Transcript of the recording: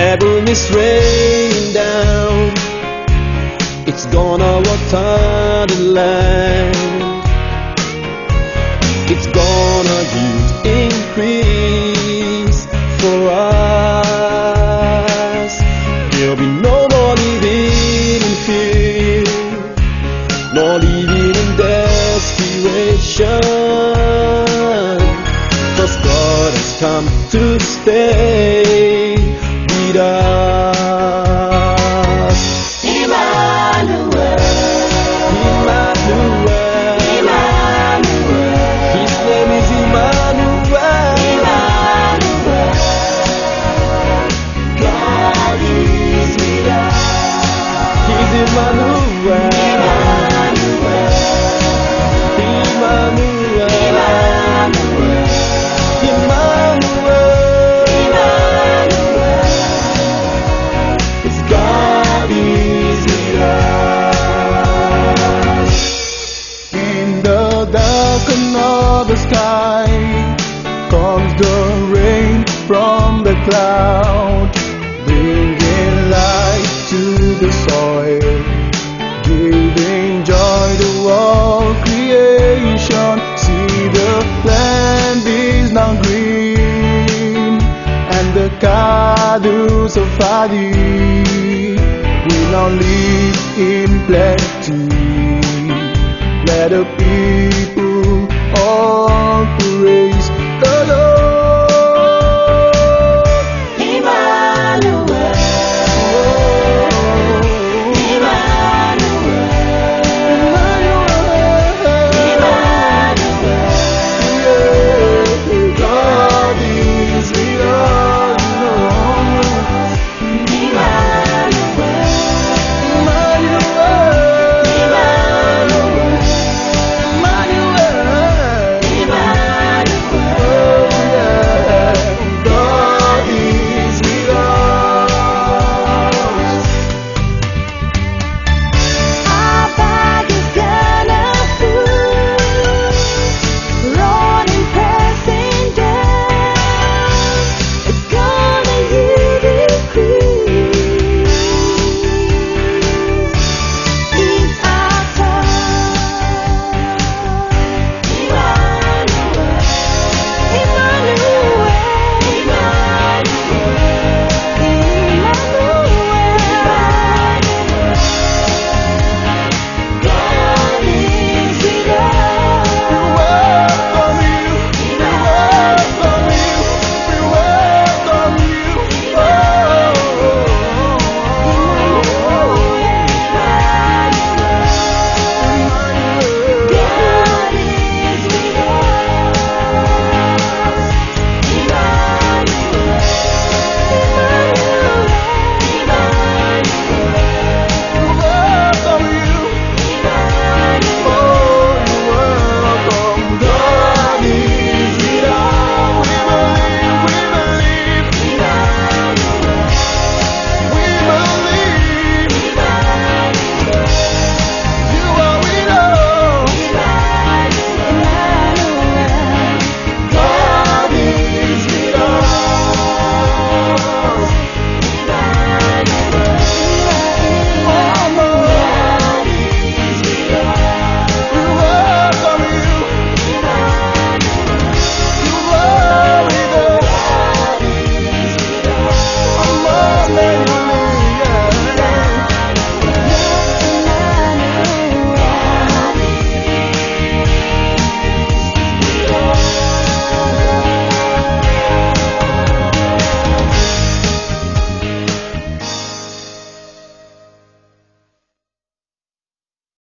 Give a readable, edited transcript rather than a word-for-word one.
Heaven is raining down, it's gonna water the land, it's gonna yield increase for us. There'll be no more living in fear, no living in desperation, 'cause God has come to stay with us. Emmanuel, Emmanuel, Emmanuel, His name is Emmanuel. Emmanuel, God is with us. He's Emmanuel, Emmanuel, Emmanuel, Emmanuel, Emmanuel. Emmanuel, It's God is with us. In the darken of the sky comes the rain from the cloud, bringing light to the soil, giving joy to all creation. See, the land is now green, and the cattle of Adi will now live in plenty. Let the people